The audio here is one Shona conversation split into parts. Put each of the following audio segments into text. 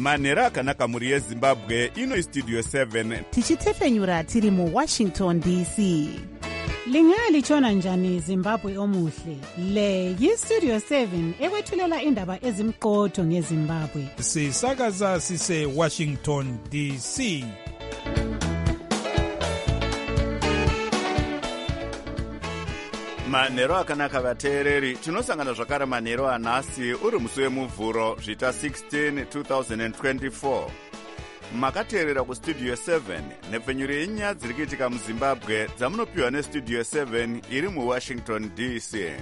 manhero akanaka mhuri yezimbabwe. Ino studio 7 tichitefenyura tiri muWashington DC. Lingalitshona njani Zimbabwe omuhle? Le yiStudio 7 ekwethulela indaba ezimqotho ngeZimbabwe. Sisakaza sise Washington DC. manhero akanaka vateereri. Tinosangana zvakare manhero anhasi uri musi wemuvhuro zvita 16 2024. Makateerera kustudio 7 nepfenyuro yenyaya dziri kuitika muzimbabwe dzamunopiwa nestudio 7 iri muWashington DC.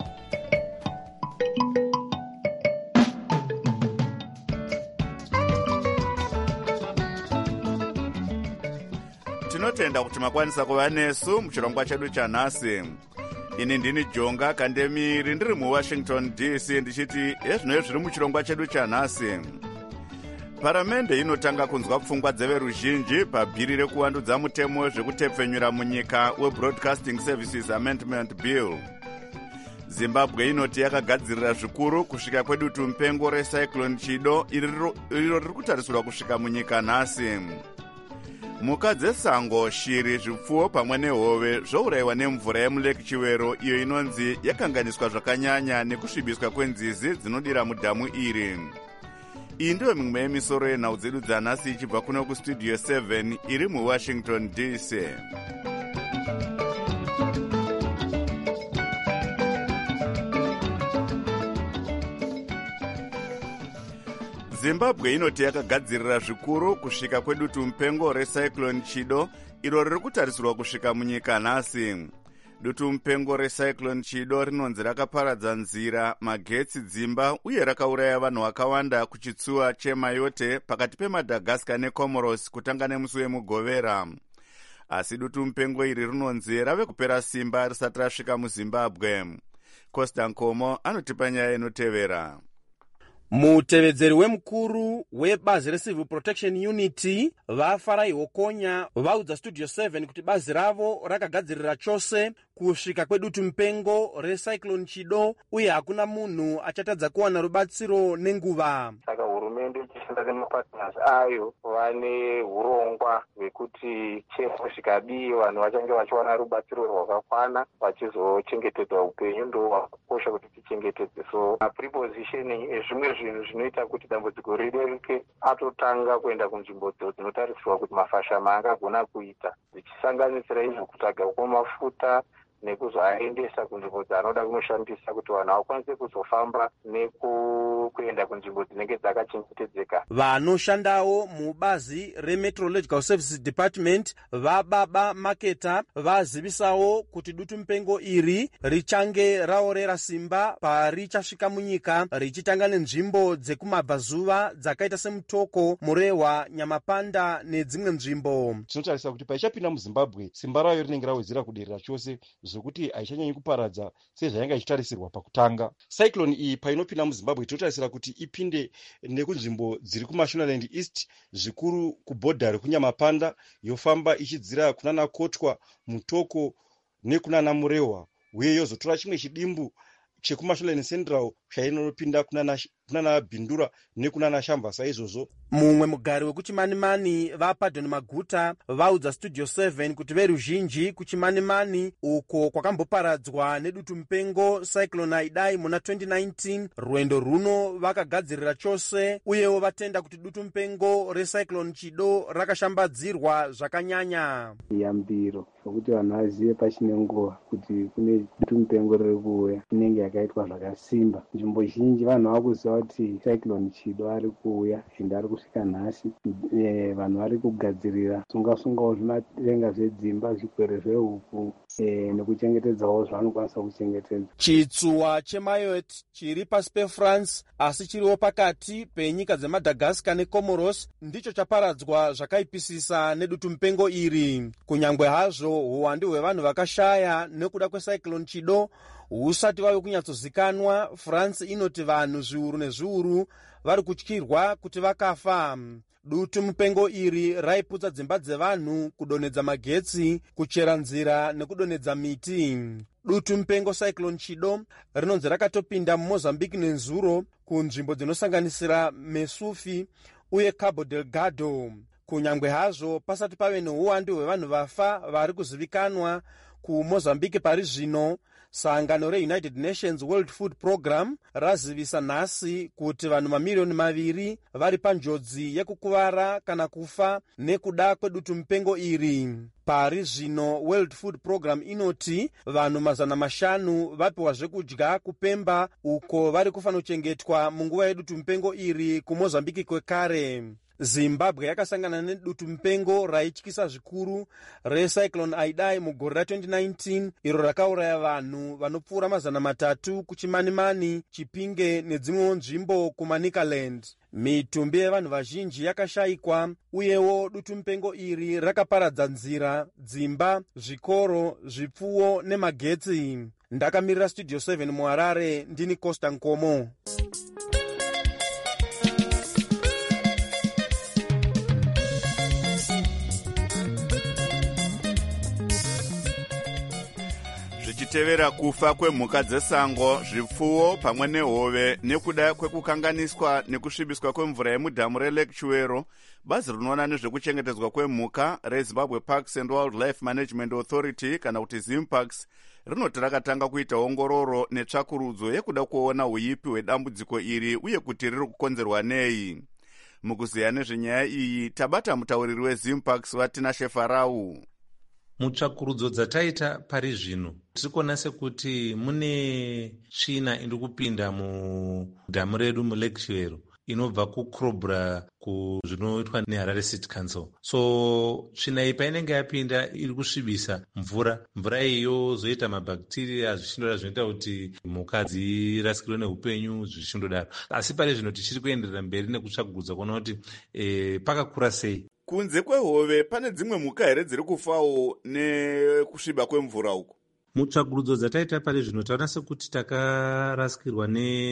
Tinotenda kuti makwanisa kuva nesu muchirongwa chedu chanhasi. Ini ndini Jonga Kandemiri ndiri muWashington DC ndichiti ezvino zviri muchirongwa chedu chanhasi. Paramende inotanga kunzwa pfungwa dzeveruzhinji pabhiri rekuwandudza mutemo wezvekutepfenyura munyika weBroadcasting Services Amendment Bill. Zimbabwe inoti yakagadzirira zvikuru kusvika kwedutu mupengo recyclone Chido iro riri kutarisirwa kusvika munyika nhasi. Mhuka dzesango, shiri, zvipfuwo pamwe nehove zvourayiwa nemvura yemuLake Chiwero iyo inonzi yakanganiswa zvakanyanya nekusvibiswa kwenzizi dzinodira mudhamu iri. Iyi ndiyo mimwe yemisoro yenhau dzedu dzanhasi ichibva kuno kustudio 7 iri muWashington DC. Zimbabwe inoti yakagadzirira zvikuru kusvika kwedutu mupengo recyclone Chido iro riri kutarisirwa kusvika munyika nhasi. Dutu mupengo recyclone Chido rinonzi rakaparadza nzira, magetsi, dzimba uye rakauraya vanhu vakawanda kuchitsuwa cheMayotte pakati peMadagascar neComoros kutanga nemusi wemugovera. Asi dutu mupengo iri rinonzi rave kupera simba risati rasvika muZimbabwe. Costa Nkomo anotipa nyaya inotevera. Mutevedzeri wemukuru webazi reCivil Protection Unity vaFarai Hokonya vaudza Studio 7 kuti bazi ravo rakagadzirira chose kusvika kwedutu mupengo recyclone Chido uye hakuna munhu achatadza kuwana rubatsiro nenguva. Saka hurumende ichishanda nemapartners ayo vane urongwa hwekuti chero zvikadii vanhu vachange vachiwana rubatsiro rwakakwana vachizochengetedza upenyu ndo wakakosha kuti tichengetedze. So prepositioning ezvimwe zvinhu zvinoita kuti dambudziko rireruke atotanga kuenda kunzvimbo dzinotarisirwa kuti mafashama angagona kuita dzichisanganisira izvo kutaga kwemafuta nekuzoaendesa kunzvimbo dzanoda kunoshandisa kuti vanhu vakwanise kuzofamba nekuenda kunzvimbo dzinenge dzakachengetedzeka. Vanoshandawo mubazi reMeteorological Services Department vaBaba Maketa vazivisawo kuti dutu mupengo iri richange raorera simba parichasvika munyika richitanga nenzvimbo dzekumabvazuva dzakaita seMutoko, Murehwa, Nyamapanda nedzimwe nzvimbo. Tinotarisa kuti paichapinda muZimbabwe simba rayo rinenge rawedzera kuderera chose zvokuti haichanyanyi kuparadza sezvainga ichitarisirwa pakutanga. Cyclone iyi painopinda muZimbabwe tinotarisira kuti ipinde nekunzvimbo dziri kuMashonaland East, zvikuru kubhodha rekuNyamapanda, yofamba ichidzira kunana Kotwa, Mutoko nekunana Murehwa, uye yozotora chimwe chidimbu chekuMashonaland Central chainopinda kunana Bhindura nekunana Shamba saizvozvo. Mumwe mugari wekuChimanimani vaPadoni Maguta vaudza Studio 7 kuti veruzhinji kuChimanimani uko kwakamboparadzwa nedutu mupengo cyclone Idai muna 2019 rwendo runo vakagadzirira chose uyewo vatenda kuti dutu mupengo recyclone Chido rakashambadzirwa zvakanyanya. Yambiro kuti vanhu vazive pachine nguva kuti kune dutu mupengo riri kuuya inenge yakaitwa zvakasimba. Nzvimbo zhinji vanhu vakuziva kuti cyclone Chido ari kuuya ende ari kusvika nhasi. Vanhu vari kugadzirira sunga-sungawo zvimatenga zvedzimba, zvikwere zvehuku nekuchengetedzawo zvavanokwanisa kuchengetedza. Chitsuwa cheMayotte chiri pasi peFrance asi chiriwo pakati penyika dzeMadagascar neComoros ndicho chaparadzwa zvakaipisisa nedutu mupengo iri. Kunyangwe hazvo uwandu hwevanhu vakashaya nekuda kwecyclone Chido husati vave kunyatsozikanwa, France inoti vanhu zviuru nezviuru vari kutyirwa kuti vakafa. Dutu mupengo iri raiputsa dzimba dzevanhu, kudonedza magetsi, kuchera nzira nekudonedza miti. Dutu mupengo cyclone Chido rinonzi rakatopinda muMozambique nenzuro kunzvimbo dzinosanganisira Mesufi uye Cabo Delgado. Kunyangwe hazvo pasati pave neuwandu hwevanhu vafa vari kuzivikanwa kuMozambique pari zvino, sangano reUnited Nations World Food Program razivisa nhasi kuti vanhu mamiliyoni 2 vari panjodzi yekukuvara kana kufa nekuda kwedutu mupengo iri. Pari zvino World Food Program inoti vanhu 500 vapiwa zvekudya kuPemba, uko vari kufanochengetwa munguva yedutu mupengo iri kuMozambique kwekare. Zimbabwe yakasangana nedutu mupengo raityisa zvikuru recyclone Idai mugore ra2019, iro rakauraya vanhu vanopfuura 300 kuChimanimani, Chipinge nedzimwewo nzvimbo kuManicaland. Mitumbi yevanhu vazhinji yakashayikwa, uyewo dutu mupengo iri rakaparadza nzira, dzimba, zvikoro, zvipfuwo nemagetsi. Ndakamirira Studio 7 muHarare, ndini Costa Nkomo. zvichitevera kufa kwemhuka dzesango, zvipfuwo pamwe nehove nekuda kwekukanganiswa nekusvibiswa kwemvura yemudhamu reLake Chuero, bazi rinoona nezvekuchengetedzwa kwemhuka reZimbabwe Parks and Wildlife Management Authority kana kuti ZimParks rinoti rakatanga kuita ongororo netsvakurudzo yekuda kuona uipi hwedambudziko iri uye kuti riri kukonzerwa nei. Mukuziya nezvenyaya iyi tabata mutauriri weZimParks Vatinashe Farau. Mutsvakurudzo dzataita pari zvino tiri kuona sekuti mune tsvina iri kupinda mudhamu redu muLake Chuero inobva kuCrobra kuzvinoitwa neHarare City Council. So tsvina iyi painenge yapinda iri kusvibisa mvura iyo zoita mabhakteria zvichindodaro zvinoita kuti mhuka dzirasikirwe neupenyu zvichindodaro. Asi pari zvino tichiri kuenderera mberi nekutsvakurudzo kuona kuti pakakura sei. Kunze kwehove pane dzimwe mhuka here dziri kufawo nekusviba kwemvura uku? Mutsvakurudzo dzataita pari zvino taona sekuti takarasikirwa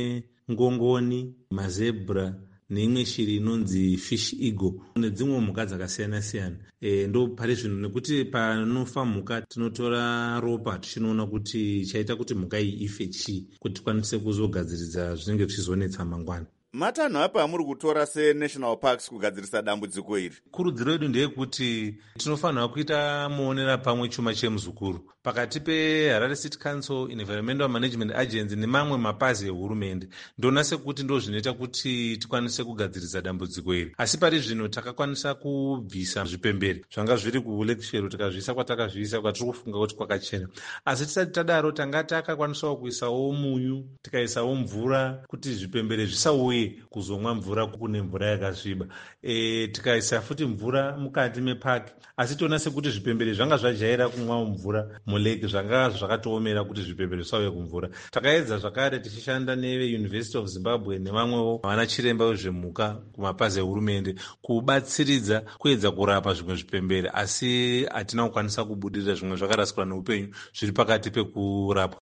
nengongoni, mazebra neimwe shiri inonzi fish eagle nedzimwe mhuka dzakasiyana-siyana. Ndo pari zvino nekuti panofa mhuka tinotora ropa tichinoona kuti chaita kuti mhuka iyi ife chii, kuti tikwanise kuzogadziridza zvinenge zvichizonetsa mangwana. Matanho apa amuri kutora seNational Parks kugadzirisa dambudziko iri? Kurudziro yedu ndeyekuti tinofanira kuita muonera pamwe chuma chemuzukuru pakati peHarare City Council, Environmental Management Agency nemamwe mapazi ehurumende. Ndona sekuti ndo zvinoita kuti tikwanise kugadzirisa dambudziko iri. Asi pari zvino takakwanisa kubvisa zvipembere zvanga zviri kuLake Chuero, tikazviisa kwatakazviisa kwatiri kufunga kuti kwakachena. Asi tisati tadaro tanga takakwanisawo kuisawo munyu, tikaisawo mvura kuti zvipembere zvisauye kuzomwa mvura kune mvura yakasviba. Tikaisa futi mvura mukati mepaki, asi toona sekuti zvipembere zvanga zvajaira kumwa mvura mulake, zvanga zvakatoomera kuti zvipembere zvisauye kumvura. Takaedza zvakare tichishanda neUniversity of Zimbabwe nevamwewo vana chiremba vezvemhuka kumapazi ehurumende kubatsiridza kuedza kurapa zvimwe zvipembere, asi hatina kukwanisa kubudirira zvimwe zvakarasikwa neupenyu zviri pakati pekurapwa.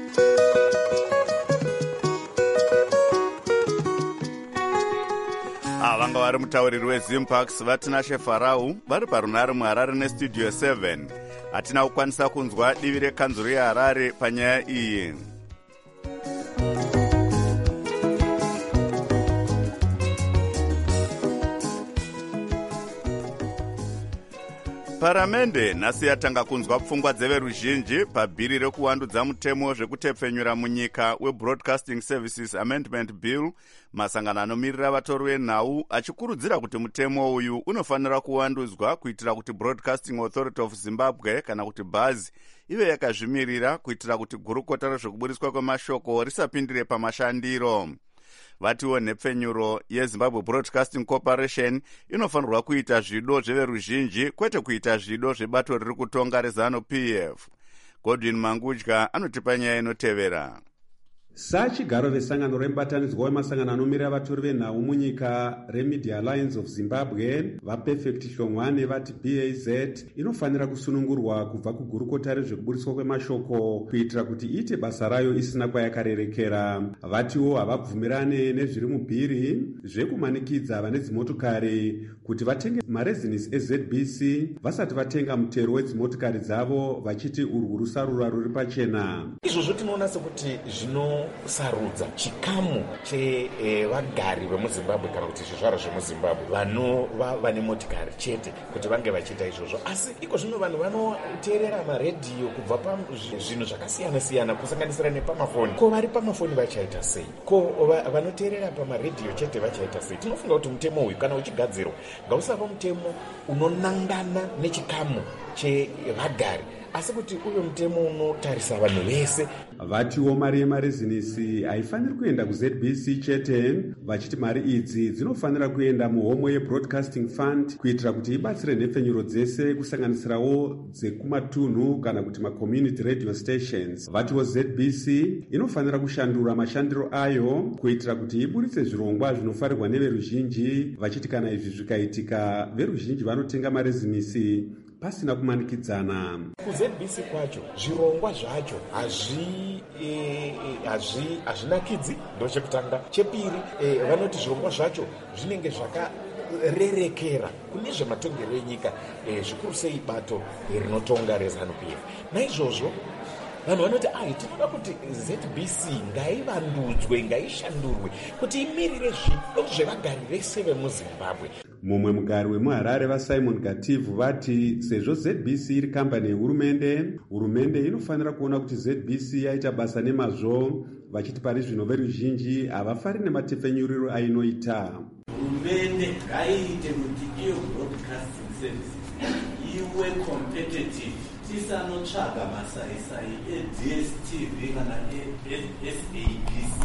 Vanga vari mutauriri weZimParks Vatinashe Farau vari parunare muHarare neStudio 7. Hatina kukwanisa kunzwa divi rekanzuru yeHarare panyaya iyi. Paramende nhasi yatanga kunzwa pfungwa dzeveruzhinji pabhiri rekuwandudza mutemo zvekutepfenyura munyika weBroadcasting Services Amendment Bill. Masangano anomirira vatori venhau achikurudzira kuti mutemo uyu unofanira kuwandudzwa kuitira kuti Broadcasting Authority of Zimbabwe kana kuti BAZI ive yakazvimirira kuitira kuti gurukota rezvekuburiswa kwemashoko risapindire pamashandiro. Vatiwo nhepfenyuro yeZimbabwe Broadcasting Corporation inofanirwa kuita zvido zveveruzhinji kwete kuita zvido zvebato riri kutonga reZANU-PF. Godwin Mangudya anotipa nyaya inotevera. Sachigaro vesangano remubatanidzwa wemasangano anomirira vatori venhau munyika reMedia Alliance of Zimbabwe, vaPerfect Shongwane vati BAZ inofanira kusunungurwa kubva kugurukota rezvekuburiswa kwemashoko kuitira kuti iite basa rayo isina kwayakarerekera. Vatiwo havabvumirane nezviri mubhiri zvekumanikidza vane dzimotokari kuti vatenge marezinisi eZBC vasati vatenga mutero wedzimotokari dzavo, vachiti urwu rusarura ruri pachena. Izvozvo tinoona sekuti zvino vanosarudza chikamu chevagari vemuzimbabwe kana kuti zvizvarwa zvemuzimbabwe vanova vane motikari chete kuti vange vachiita izvozvo. Asi iko zvino vanhu vanoteerera maredhiyo kubva pazvinhu zvakasiyana-siyana kusanganisira nepamafoni. Ko vari pamafoni vachaita sei? Ko vanoteerera pamaredhiyo chete vachaita sei? Tinofunga kuti mutemo uyu kana uchigadzirwa ngausava mutemo unonangana nechikamu chevagari, asi kuti uyo mutemo unotarisa vanhu vese. Vatiwo mari yemarezinisi haifaniri kuenda kuZBC chete, vachiti mari idzi dzinofanira kuenda muhomwe yeBroadcasting Fund kuitira kuti ibatsire nhefenyuro dzese kusanganisirawo dzekumatunhu kana kuti macommunity radio stations. Vatiwo ZBC inofanira kushandura mashandiro ayo kuitira kuti iburitse zvirongwa zvinofarirwa neveruzhinji, vachiti kana izvi zvikaitika veruzhinji vanotenga marezinisi pasina kumanikidzana. KuZBC kwacho zvirongwa zvacho hazvinakidzi, ndo chekutanga. Chepiri, vanoti zvirongwa zvacho zvinenge zvakarerekera kune zvematongero enyika, zvikuru sei bato rinotonga reZANU-PF. Naizvozvo vanhu vanoti tinoda kuti ZBC ngaivandudzwe, ngaishandurwe kuti imirire zvido zvevagari vese vemuzimbabwe. Mumwe mugari wemuHarare vaSimon Gativu vati sezvo ZBC iri kambani yehurumende inofanira kuona kuti ZBC yaita basa nemazvo, vachiti pari zvino veruzhinji havafari nematefenyuriro ainoita. Hurumende ngaiite kuti iyo broadcasting services iwe competitive, tisanotsvaga masaisai eDSTV kana eSABC,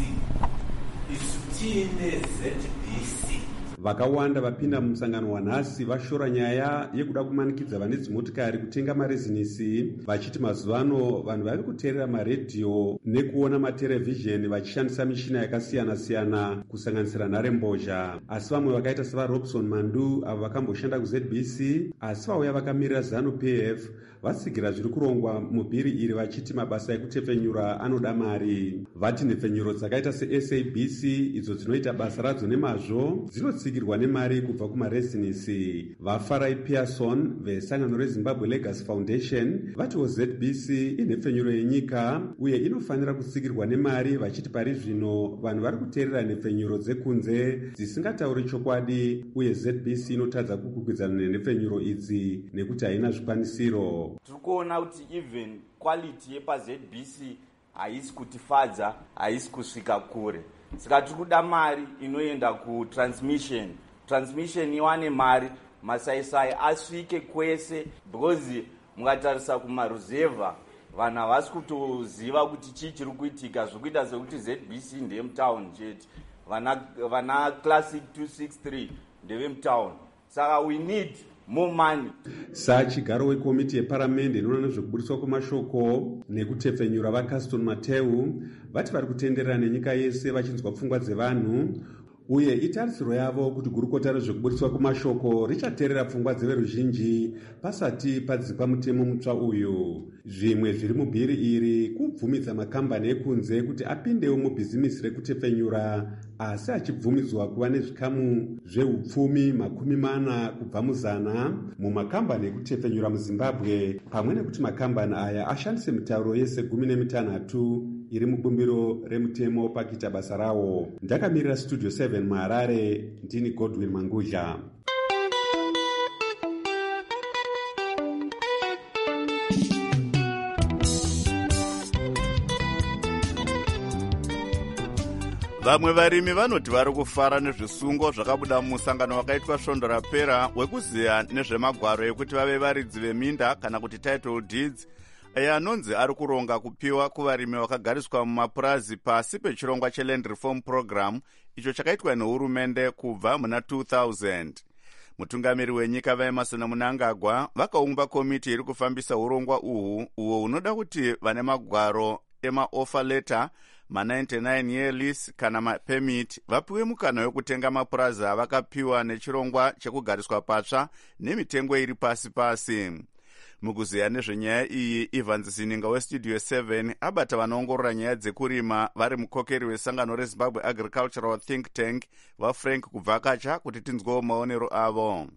isu tiine ZBC. Vakawanda vapinda mumusangano wanhasi vashora nyaya yekuda kumanikidza vane dzimotikari kutenga marezinisi, vachiti mazuvano vanhu vari kuteerera maredhiyo nekuona materevhizheni vachishandisa michina yakasiyana-siyana kusanganisira nharembozha. Asi vamwe vakaita sevaRobson Mandu avo vakamboshanda kuZBC asi vauya vakamirira ZANU-PF vatsigira zviri kurongwa mubhiri iri, vachiti mabasa ekutefenyura anoda mari. Vati nhefenyuro dzakaita seSABC idzo dzinoita basa radzo nemazvo dzinotsigirwa nemari kubva kumarezinisi. VaFarai Pearson vesangano reZimbabwe Legacy Foundation vatiwo ZBC inhefenyuro yenyika uye inofanira kutsigirwa nemari, vachiti pari zvino vanhu vari kuteerera nhefenyuro dzekunze dzisingatauri chokwadi uye ZBC inotadza kukwikwidzana nenhefenyuro idzi nekuti haina zvikwanisiro. Tiri kuona kuti even quality yepaZBC haisi kutifadza, haisi kusvika kure. Saka tiri kuda mari inoenda kutransmission iwane mari, masaisai asvike kwese, because mukatarisa kumaruzevha vanhu havasi kutoziva kuti chii chiri kuitika, zvokuita sekuti ZBC ndeyemutauni chete, vana Classic 263 ndevemutauni. Saka we need more money. Chigaro wekomiti yeparamende inoona nezvekuburiswa kwemashoko nekutefenyura vaCaston Mateu vati vari kutenderera nenyika yese vachinzwa pfungwa dzevanhu uye itarisiro yavo kuti gurukota rezvekuburiswa kwemashoko richateerera pfungwa dzeveruzhinji pasati padzikwa mutemo mutsva uyu. Zvimwe zviri mubhiri iri kubvumidza makambani ekunze kuti apindewo mubhizimisi rekutefenyura, asi achibvumidzwa kuva nezvikamu zveupfumi 40 kubva muzana mumakambani ekutefenyura muZimbabwe, pamwe nekuti makambani aya ashandise mitauro yese 16 iri mubumbiro remutemo pakuita basa rawo. Ndakamirira Studio 7 muHarare, ndini Godwin Mangudla. Vamwe varimi vanoti vari kufara nezvisungo zvakabuda mumusangano wakaitwa svondo rapera wekuziya nezvemagwaro ekuti vave varidzi veminda kana kuti title deeds, anonzi ari kuronga kupiwa kuvarimi vakagariswa mumapurazi pasi pechirongwa cheLand Reform Program icho chakaitwa nehurumende kubva muna 2000. Mutungamiri wenyika vaEmerson Mnangagwa vakaumba komiti iri kufambisa urongwa uhu, uwo unoda kuti vane magwaro emaoffer letter, ma99 year lease kana mapemit vapiwe mukana wekutenga mapurazi avakapiwa nechirongwa chekugariswa patsva nemitengo iri pasi. Mukuziya nezvenyaya iyi, Evans Sininga weStudio 7 abata vanoongorora nyaya dzekurima vari mukokeri wesangano reZimbabwe Agricultural Think Tank vaFrank Kubvakacha kuti tinzwewo maonero avo.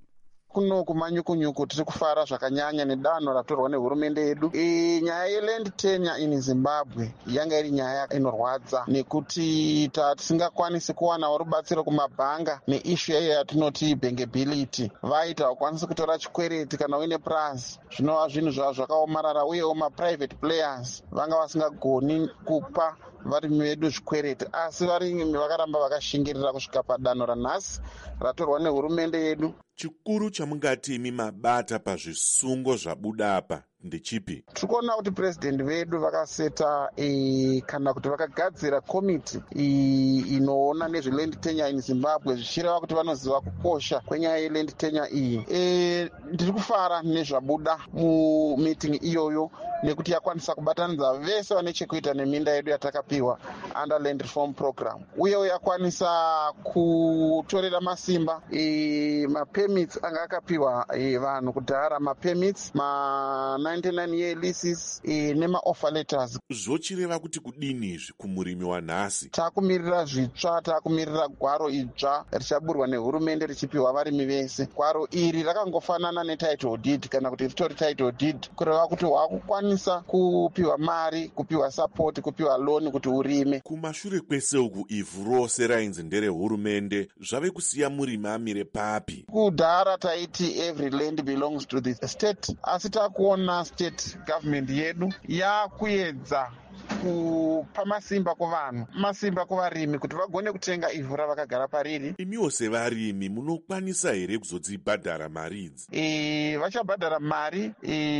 kuno kumanyukunyuku tiri kufara zvakanyanya nedanho ratorwa nehurumende yedu. Nyaya yeland tenure in Zimbabwe yanga iri nyaya inorwadza nekuti tisingakwanisi kuwanawo rubatsiro kumabhanga neishu yayo yatinoti bankability. Vaita vakwanisi kutora chikwereti kana uine plus zvinova zvinhu zvava zvakaomarara, uyewo maprivate players vanga vasingagoni kupa varimi vedu zvikwereti, asi varimi vakaramba vakashingirira kusvika padanho ranhasi ratorwa nehurumende yedu. Chikuru chamungati imi mabata pazvisungo zvabuda apa ndechipi? Tiri kuona kuti purezidendi vedu vakaseta kana kuti vakagadzira komiti inoona nezveland tenure in Zimbabwe, zvichireva kuti vanoziva kukosha kwenyaya yeland tenure iyi. Ndiri kufara nezvabuda mumitingi iyoyo nekuti yakwanisa kubatanidza vese vane chekuita neminda yedu yatakapiwa under land reform program, uyewo yakwanisa kutorera masimba mapermits anga akapiwa vanhu kudhara, mapermits 99 year leases nemaoffer letters. Zvochireva kuti kudini izvi kumurimi wanhasi? Takumirira zvitsva, takumirira gwaro idzva richaburwa nehurumende richipiwa varimi vese. Gwaro iri rakangofanana netitle deed kana kuti ritori title deed, kureva kuti wakukwanisa kupiwa mari, kupiwa support, kupiwa loan kuti urime. Kumashure kwese uku ivhu rose rainzi nderehurumende zvave kusiya murimi amire papi? Kudhara taiti every land belongs to the state, asi takuona state government yedu yakuedza kupa masimba kuvanhu, masimba kuvarimi kuti vagone kutenga ivhu ravakagara pariri. Imiwo sevarimi munokwanisa here kuzodzibhadhara mari idzi? Vachabhadhara mari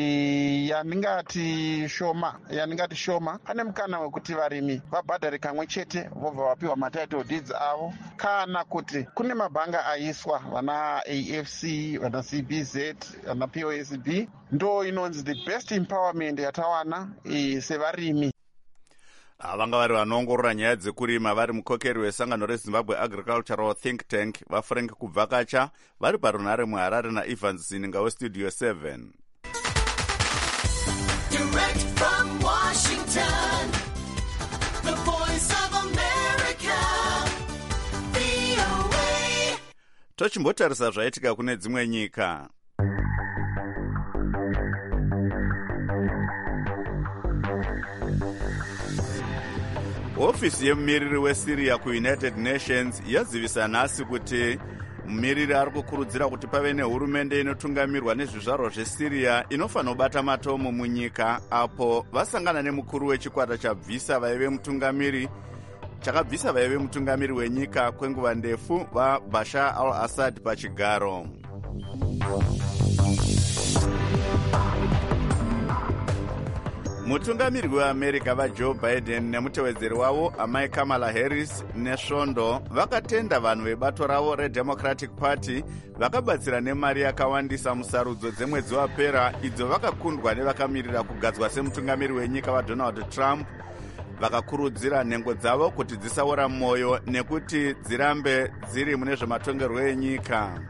yaningati shoma. Pane mukana wekuti varimi vabhadhare kamwe chete vobva vapiwa matitle deeds avo, kana kuti kune mabhanga aiswa vana AFC, vana CBZ, vana POSB, ndo inonzi the best empowerment yatawana sevarimi. Vanga vari vanoongorora nyaya dzekurima vari mukokeri wesangano reZimbabwe Agricultural Think Tank vaFrank Kubvakacha vari parunhare muHarare naEvans Sininga westudio 7. Direct from Washington, the voice of America, VOA. Tochimbotarisa zvaitika kune dzimwe nyika. Ofisi yemumiriri weSyria kuUnited Nations yazivisa nhasi kuti mumiriri ari kukurudzira kuti pave nehurumende inotungamirwa nezvizvarwa zveSyria inofanira kubata matomo munyika apo vasangana nemukuru wechikwata chakabvisa vaive mutungamiri wenyika kwenguva ndefu vaBashar al-Assad pachigaro. Mutungamiri weAmerica vaJoe Biden nemutevedzeri wavo amai Kamala Harris nesvondo vakatenda vanhu vebato ravo reDemocratic Party vakabatsira nemari yakawandisa musarudzo dzemwedzi wapera idzo vakakundwa nevakamirira kugadzwa semutungamiri wenyika vaDonald Trump. Vakakurudzira nhengo dzavo kuti dzisaora mwoyo nekuti dzirambe dziri mune zvematongerwo enyika.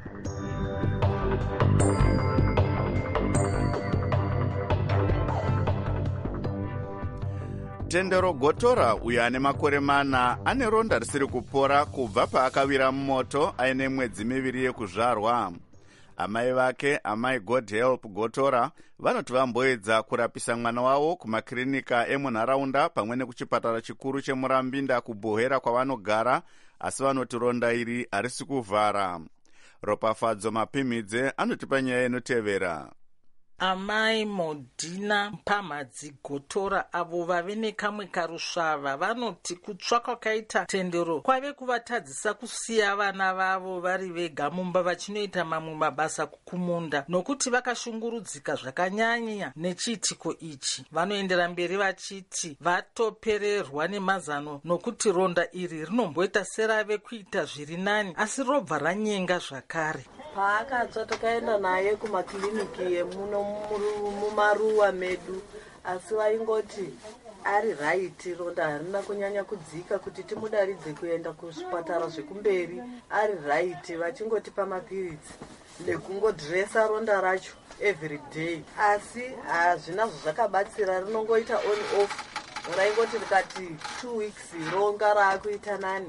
Tendero Gotora uyo ane makore 4 ane ronda risiri kupora kubva paakawira mumoto aine mwedzi 2 yekuzvarwa. Amai vake, amai God Help Gotora, vanoti vamboedza kurapisa mwana wavo kumakirinika emunharaunda pamwe nekuchipatara chikuru chemurambinda kuBohera kwavanogara, asi vanoti ronda iri harisi kuvhara. Ropafadzo Mapimidze anotipa nyaya inotevera. Amai Modina Mpamadzi Gotora avo vave nekamwe karusvava vanoti kutsva kwakaita tendero kwave kuvatadzisa kusiya vana vavo vari vega mumba vachinoita mamwe mabasa kukumunda, nokuti vakashungurudzika zvakanyanya nechiitiko ichi. Vanoendera mberi vachiti vatopererwa nemazano nokuti ronda iri rinomboita serave kuita zviri nani asi robva ranyenga zvakare. Paakatsva takaenda naye kumakiliniki emuno mumaruwa medu, asi vaingoti ari raiti ronda harina kunyanya kudzika kuti timudaridze kuenda kuzvipatara zvekumberi, ari raiti vachingotipa mapiritsi nekungodhiresa ronda racho every day, asi hazvina zvakabatsira, rinongoita on off. Raingoti rikati 2 weeks ronga raakuita nani,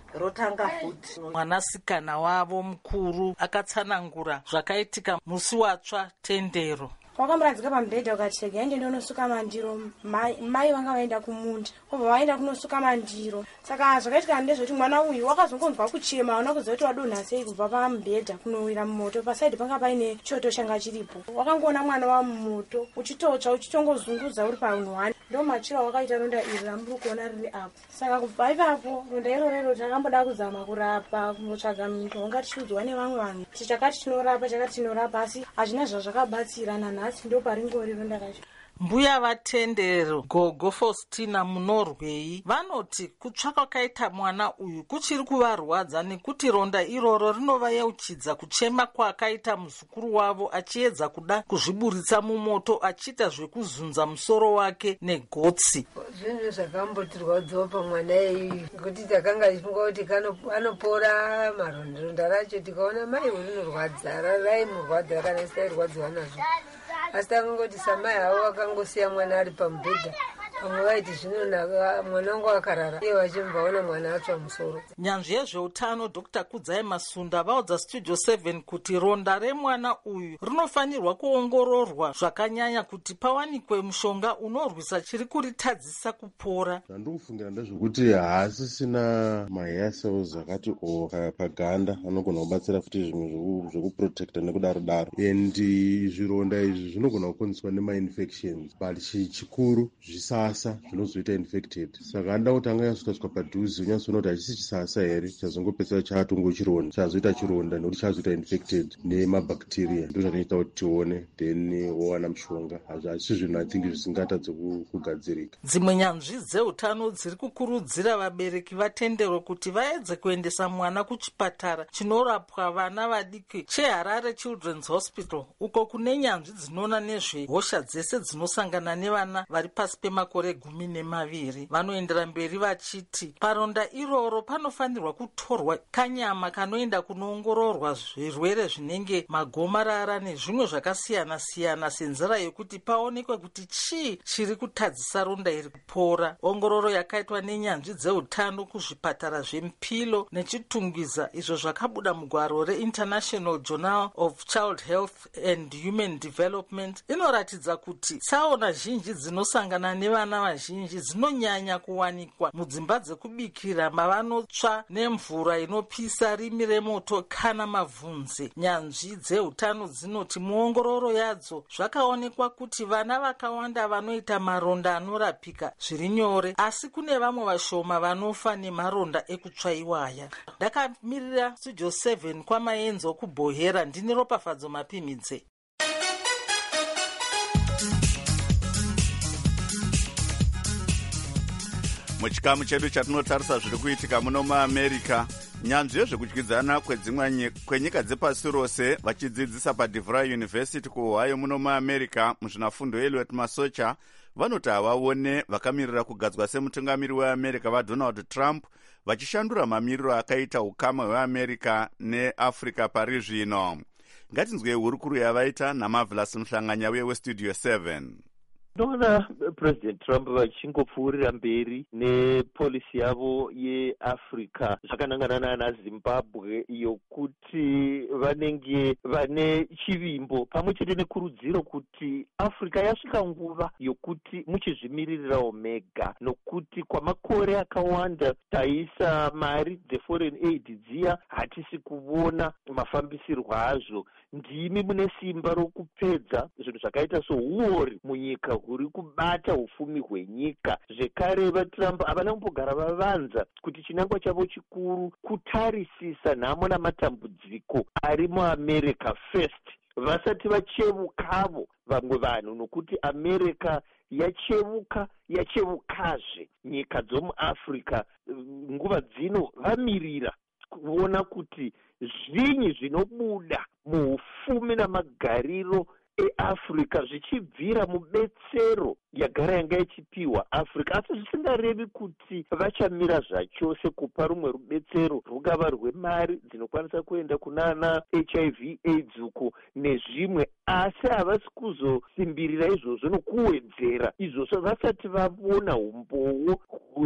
rotanga futi. Mwanasikana wavo mukuru akatsanangura zvakaitika musi watsva tendero. Wakamuradzika pamubhedha ukati rega ende ndonosuka mandiro. Mai vanga vaenda kumunda obva vaenda kunosuka mandiro. Saka zvakaitika ndezvekuti mwana uyu wakazongonzwa kuchema aona kuzoti wadonha sei kubva pamubhedha kunowira mumoto. Pasaidhi panga paine choto changa chiripo. Wakangoona mwana wa mumoto uchitotsva uchitongozungudza uri paunhwani. Ndo machira wakaita ronda iri ramuri kuona riri apo. Saka kubva ipapo ronda irorero takamboda kuzama kurapa kunotsvaga mishonga tichiudzwa nevamwe vanhu kuti chakati tinorapa asi hazvina zvazvakabatsirana nhasi ndo paringori ronda racho. Mbuya vatendero Gogo Faustina munorwei vanoti kutsva kwakaita mwana uyu kuchiri kuvarwadza nekuti ronda iroro rinovayeuchidza kuchema kwakaita muzukuru wavo achiedza kuda kuzviburitsa mumoto achiita zvekuzunza musoro wake negotsi. Zvinhu zvakambotirwadzawo pamwana iyi ngekuti takanga tichifunga kuti anopora maronda racho tikaona mai rinorwadza raimurwadza kana isairwadziwa nazvo. Asi takangoti samai havo vakangosiya mwana ari pamubhedha pamwe vaiti zvinonaka mwana wangu akarara iye vachimbaona mwana atsva musoro. Nyanzvi yezveutano Dr. Kudzai Masunda vaudza Studio 7 kuti ronda remwana uyu rinofanirwa kuongororwa zvakanyanya kuti pawanikwe mushonga unorwisa chiri kuritadzisa kupora. Zvandikufungira ndezvekuti haasisina mahair cells akati paganda anogona kubatsira futi zvimwe zvekuprotecta nekudaro daro, and zvironda izvi zvinogona kukonzerwa nemainfections but chikuru zvisasa zvinozoita infected. Saka anoda kuti anga yasvika padhuze unyazoona kuti hachisi chisasa here chazongopedzisa chatongochironda chazoita chironda nekuti chazoita infected nemabacteria. Ndo zvanoita kuti tione then wowana mushonga. Hazvisi zvinhu athingi zvisingatadze kugadzirika. Dzimwe nyanzvi dzeutano dziri kukurudzira vabereki vatendero kuti vaedze kuendesa mwana kuchipatara chinorapwa vana vadiki cheHarare Children's Hospital uko kune nyanzvi dzinoona nezvehosha dzese dzinosangana nevana vari pasi pemakore 12. Vanoendera mberi vachiti paronda iroro panofanirwa kutorwa kanyama kanoenda kunoongororwa zvirwere zvinenge magomarara nezvimwe zvakasiyana siyana senzira yekuti paonekwe kuti chii chiri kutadzisa ronda iri kupora. Ongororo yakaitwa nenyanzvi dzeutano kuzvipatara zvempilo nechitungwiza izvo zvakabuda mugwaro reInternational Journal of Child Health and Human Development inoratidza kuti tsaona zhinji dzinosangana nevana vazhinji dzinonyanya kuwanikwa mudzimba dzekubikira mavanotsva nemvura inopisa rimi remoto kana mavhunze. Nyanzvi dzeutano dzinoti muongororo yadzo zvakaonekwa kuti vana vakawanda vanoita maronda anorapika zviri nyore asi kune vamwe vashoma vanofa nemaronda ekutsva iwaya. Ndakamirira Studio 7 kwamaenzo kuBhohera ndini Ropafadzo Mapimidze. Muchikamu chedu chatinotarisa zviri kuitika muno muAmerica, nyanzvi yezvekudyidzana kwenyika dzepasi rose vachidzidzisa paDeVry University kuOhio muno muAmerica muzvinafundo Eliot Masocha vanoti havaone vakamirira kugadzwa semutungamiri weAmerica vaDonald Trump vachishandura mamiriro akaita ukama hweAmerica neAfrica pari zvino. Ngatinzwe hurukuru yavaita naMarvelous Mhlanganya weStudio 7. Ndinoona President Trump vachingopfuurira mberi nepolisi yavo yeAfrica zvakanangana nana Zimbabwe yokuti vanenge vane chivimbo pamwe chete nekurudziro kuti Africa yasvika nguva yokuti muchizvimiririrawo mega, nokuti kwamakore akawanda taisa mari dzeforeign aid dziya hatisi kuona mafambisirwo azvo. Ndimi mune simba rokupedza zvinhu zvakaita souori munyika huri kubata ufumi hwenyika. Zvekare vaTrump havana kumbogara vavanza kuti chinangwa chavo chikuru kutarisisa nhamo namatambudziko ari muAmerica first vasati vachevukavo vamwe vanhu, nokuti America yachevukazve. Nyika dzomuAfrica nguva dzino vamirira kuona kuti zvinyi zvinobuda muufumi namagariro eAfrica zvichibvira mubetsero yagara yanga ichipiwa Africa, asi zvisingarevi kuti vachamira zvachose kupa rumwe rubetsero rungava rwemari dzinokwanisa kuenda kunana HIV AIDS uko nezvimwe, asi havasi kuzosimbirira izvozvo nokuwedzera izvozvo vasati vavona umbowo huri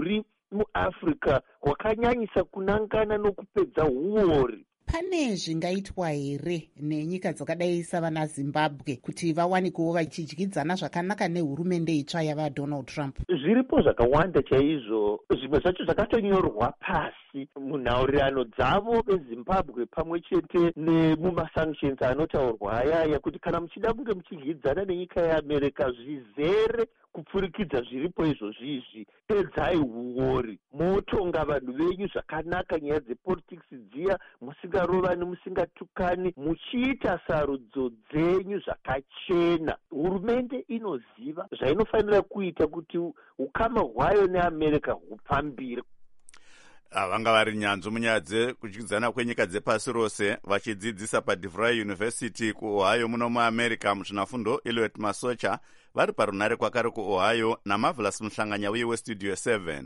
muafrica hwakanyanyisa kunangana nokupedza uori. Pane zvingaitwa here nenyika dzakadai savana Zimbabwe kuti vawanikewo vachidyidzana zvakanaka nehurumende itsva yavaDonald Trump? Zviripo zvakawanda chaizvo, zvimwe zvacho zvakatonyorwa pasi munhaurirano dzavo vezimbabwe pamwe chete nemumasanctions anotaurwa ayaya kuti kana muchida kunge muchidyidzana nenyika yeAmerica zvizere kupfurikidza zviripo izvozvizvi, pedzai uori, motonga vanhu venyu zvakanaka, nyaya dzepolitics dziya musingarovani musingatukani, muchiita sarudzo dzenyu zvakachena. Hurumende inoziva zvainofanira kuita kuti ukama hwayo neAmerica hupambire. Vanga vari nyanzvi munyaya dzekudyidzana kwenyika dzepasi rose vachidzidzisa paDeVry University kuOhio muno muAmerica muzvinafundo Eliot Masocha vari parunare kwakare kuOhio naMarvelous Muhlanganya weStudio 7.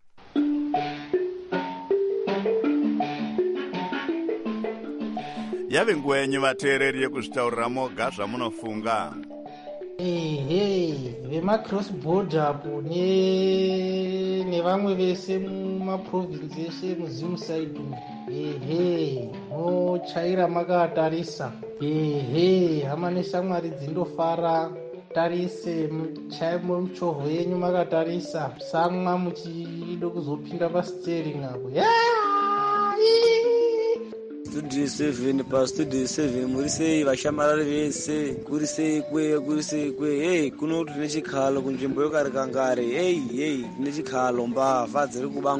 Yave nguva yenyu vateereri yekuzvitaurira moga zvamunofunga. Vemacross border apo nevamwe vese mumaprovinsi eshe muzimu side mochaira makatarisa hama neshamwari dzindofara, tarise muchaye muchovho yenyu makatarisa, samwa muchido kuzopinda pastering apo. Studio 7 pa Studio 7 muri sei vashamarari vese, kuri sei kwe kuno kuti nechikhalo kunzvimbo yokarikangare nechikhalo mbavha dziri kuba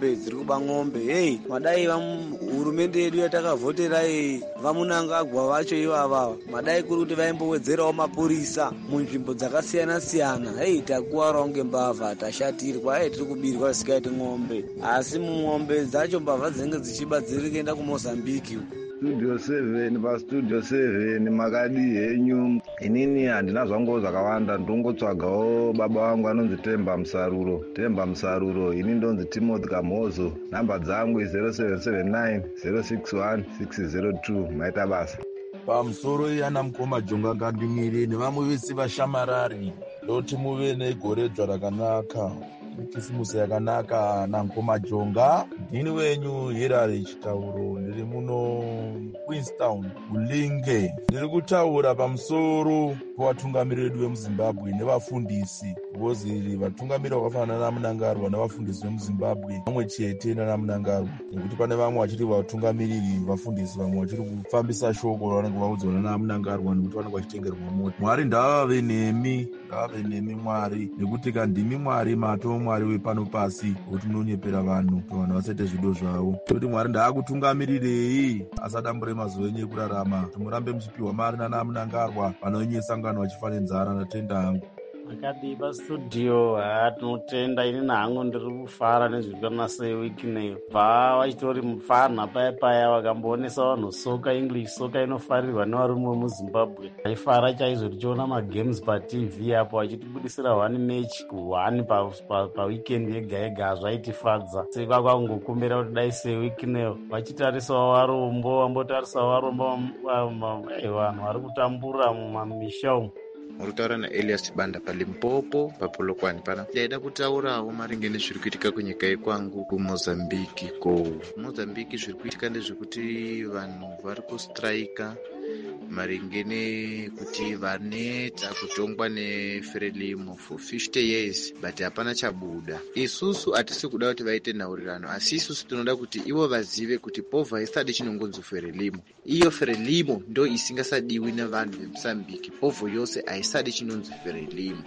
ng'ombe madai hurumende yedu yatakavhotera vamunangagwa vacho ivava madai kuri kuti vaimbowedzerawo mapurisa munzvimbo dzakasiyana siyana. Takuwarawo ngembavha, tashatirwa, tiri kubirwa zvisikaiti ng'ombe, asi mumwombe dzacho mbavha dzinenge dzichiba dziri kuenda kuMozambique. Studio 7 pa Studio 7 makadi henyu. Inini handina zvangu zvakawanda, ndongotsvagawo baba vangu anonzi Temba Musaruro, ini ndonzi Timothy Kamhozo, namba dzangu 0779 061 602. maita basa. Pamusoro yana mukoma Jonga Ngandimire nevamwe vese vashamarari, ndoti muve negoredzwa rakanaka, kisimusi yakanaka nankoma Jonga. Ndini wenyu Hirari Chitauro, ndiri muno Queenstown Bulinge. Ndiri kutaura pamusoro pevatungamiriri vedu vemuZimbabwe nevafundisi, because vatungamiriri vakafanana naMunangarwa nevafundisi vemuZimbabwe vamwe chete naMunangarwa, nekuti pane vamwe vachiri vatungamiriri vafundisi, vamwe vachiri kufambisa shoko ravanenge vaudzana naMunangarwa nekuti vanenge vachitengerwa mota. Mwari ndavave nemi Mwari, nekuti kandimi Mwari mato Mwari wepano pasi, kuti munonyepera vanhu kuti vanhu vasaite zvido zvavo. Toti Mwari ndaakutungamirirei asadambure mazuva enyu ekurarama, kuti murambe muchipiwa mari naMunangarwa vanoonyesangano vachifane nzara. Natenda hangu akadi pastudio. Tinotenda, ini nangu ndiri kufara nezvirikana sewiki neyo, bva vachitori mufana paya vakamboonesa vanhu soka, English soka inofarirwa nevarume vemuZimbabwe. Vaifara chaizvo tichiona magames paTV apo vachitibudisira 1 match 1 paweekend yega zvaitifadza. Seka kwakungokumbira kuti dai sewiki neyo vachitarisawo varombo, vambotarisawo varombo, vanhu vari kutambura mumamisha umu. Murutaura naElias Banda paLimpopo paPolokwane pana. Ndaida kutaurawo maringe nezviri kuitika kunyika yekwangu kuMozambique. Mozambique zviri kuitika ndezvekuti vanhu vari kustrika maringe nekuti vaneta kutongwa neFrelimo for 50 years but hapana chabuda. Isusu hatisi kuda kuti vaite nhaurirano, asi isusu tinoda kuti ivo vazive kuti povha isadi chinongonzi Frelimo. Iyo Frelimo ndo isingasadiwi navanhu veMozambique. Povha yose haisadi chinonzi Frelimo.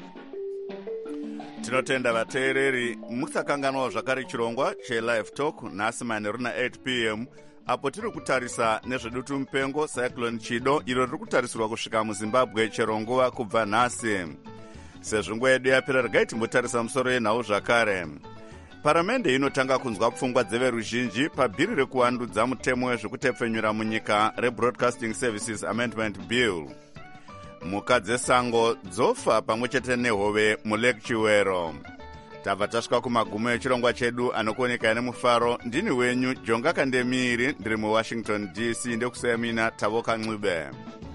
Tinotenda vateereri, musakanganwa zvakare chirongwa cheLive Talk nhasi manheru na8 p.m. apo tiri kutarisa nezvedutu mupengo Cyclone Chido iro riri kutarisirwa kusvika muZimbabwe chero nguva kubva nhasi. Sezvo nguva yedu yapera, regai timbotarisa musoro yenhau zvakare. Paramende inotanga kunzwa pfungwa dzeveruzhinji pabhiri rekuwandudza mutemo wezvekutepfenyura munyika reBroadcasting Services Amendment Bill. Mhuka dzesango dzofa pamwe chete nehove muLake Chiwero. Tabva tasvika kumagumo echirongwa chedu anokuoneka nemufaro. Ndini wenyu Jonga Kandemiri, ndiri muWashington DC, ndekusiyamina Tavoka Ncube.